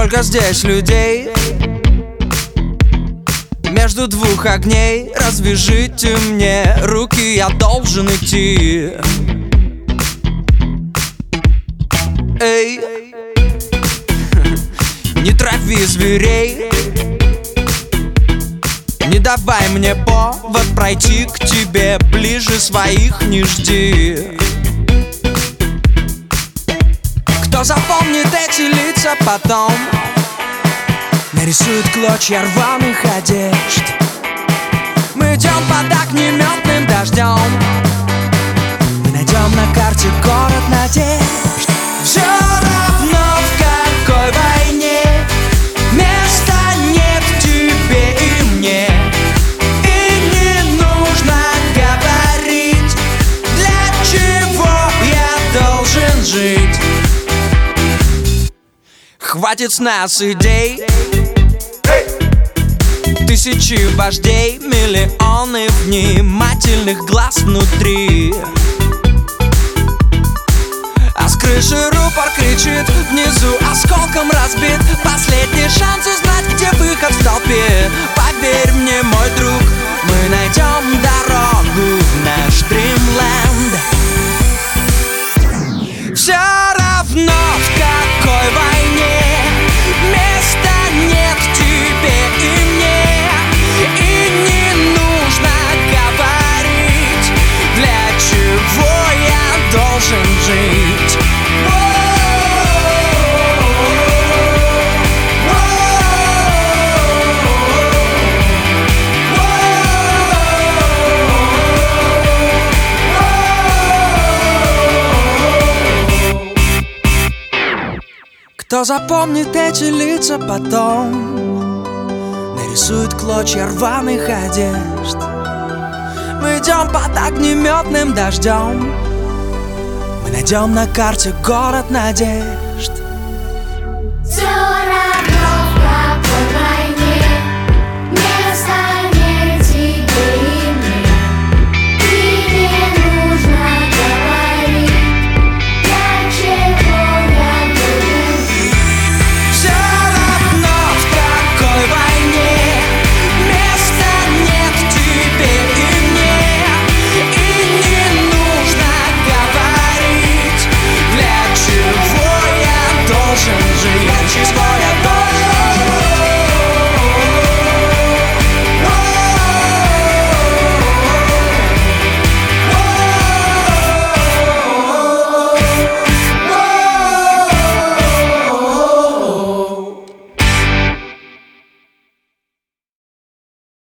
Сколько здесь людей между двух огней? Развяжите мне руки, я должен идти. Эй, не трави зверей, не давай мне повод пройти к тебе ближе, своих не жди. Кто запомнит эти лица потом, нарисует клочья рваных одежд. Мы идем под огнеметным дождем, мы найдем на карте город надежд. Все равно в какой войне, места нет тебе и мне. И не нужно говорить, для чего я должен жить. Хватит с нас идей, тысячи вождей, миллионы внимательных глаз внутри. А с крыши рупор кричит, внизу осколком разбит. Последний шанс узнать, где выход в толпе. Поверь мне, мой друг, мы найдем дорогу в наш Dreamland. Все равно в какой войне, места нет тебе и мне. И не нужно говорить, для чего я должен жить. Кто запомнит эти лица потом, нарисует клочья рваных одежд. Мы идем под огнеметным дождем, мы найдем на карте город надежд.